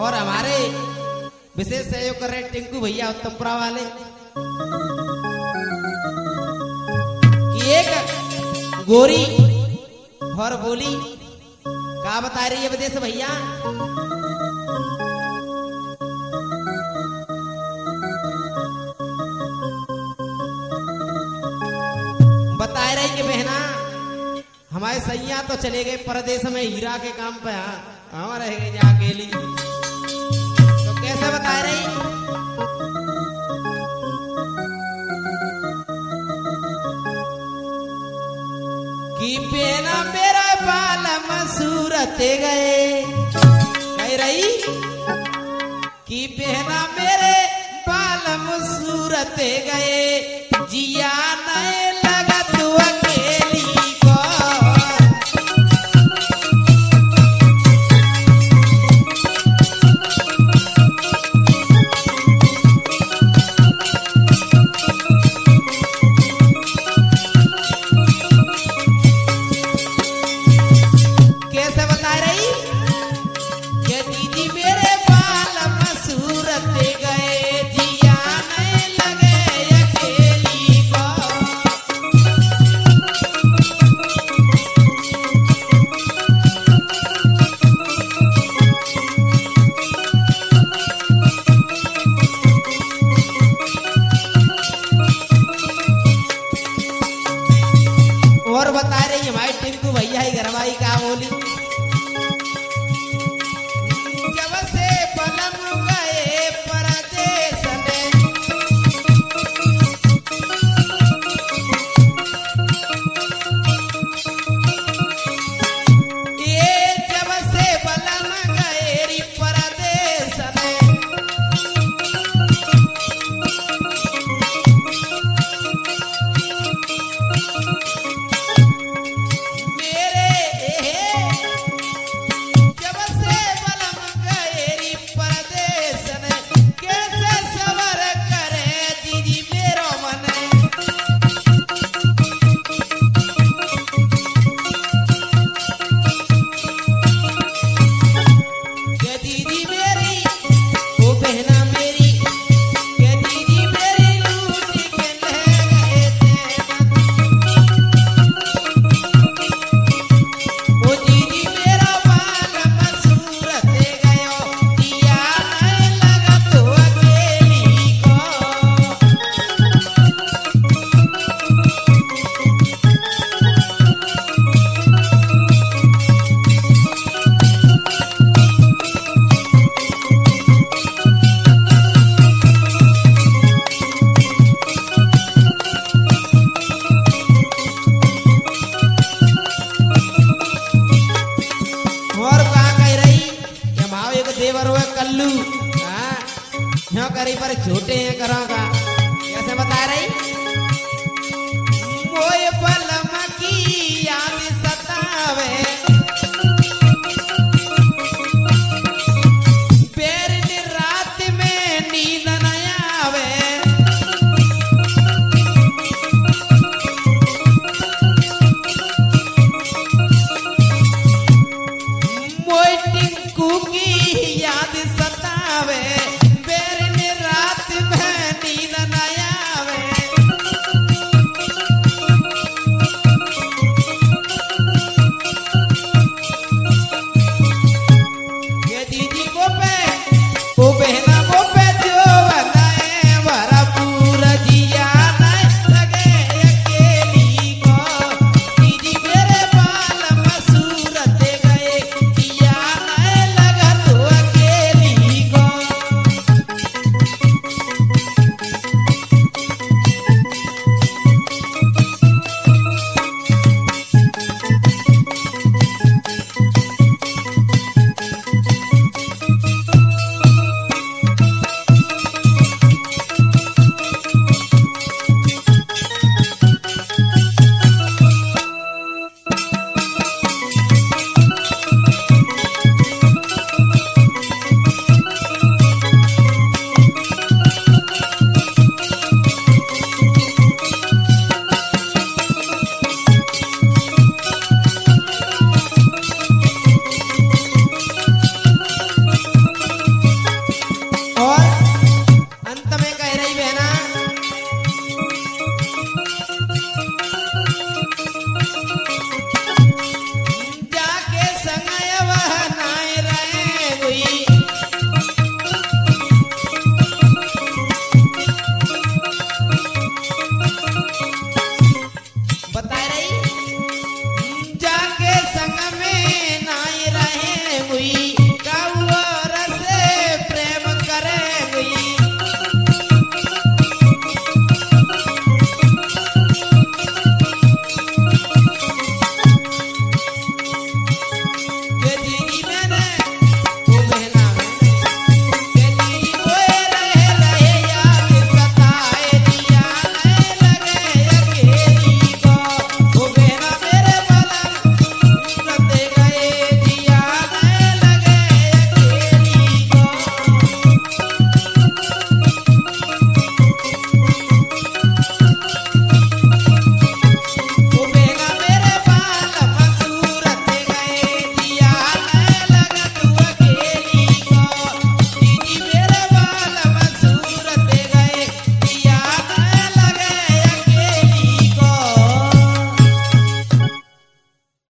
और हमारे विशेष सहयोग कर रहे टिंकू भैया उत्तमपुरा वाले कि एक गोरी और बोली क्या बता रही है विदेश भैया। बता रही कि बहना हमारे सैया तो चले गए परदेश में हीरा के काम पे, हाँ रह गए अकेली। तो कैसे बता रही कि बेना मेरा बाल सूरत गए, कह रही कि बेना मेरे बाल सूरत गए, जिया नहीं लगा तू अकेली को। कैसे बता रही ये दीदी मेरे बाल सूरत गए, जिया नहीं लगे अकेली को। और बता रही हमारी टिंकू भैया ही घरवाई का बोली, जब से पलम गए परदेश में, ये जब से पलम गए री परदेश में, जब से बलम गए परदेश ने, कैसे सबर करे दीदी मेरो मन। के दीदी मेरी ओ बहना मेरी, के दीदी मेरी लूट के ले गए थे। ओ दीदी मेरा बाल सूरत गयो, जिया नहीं लगा तू अकेली को। और कहा कह रही कि हमारे एक देवर हुए कल्लू, हाँ क्यों करी पर छोटे हैं करों का। कैसे बता रही मोए बलम की याद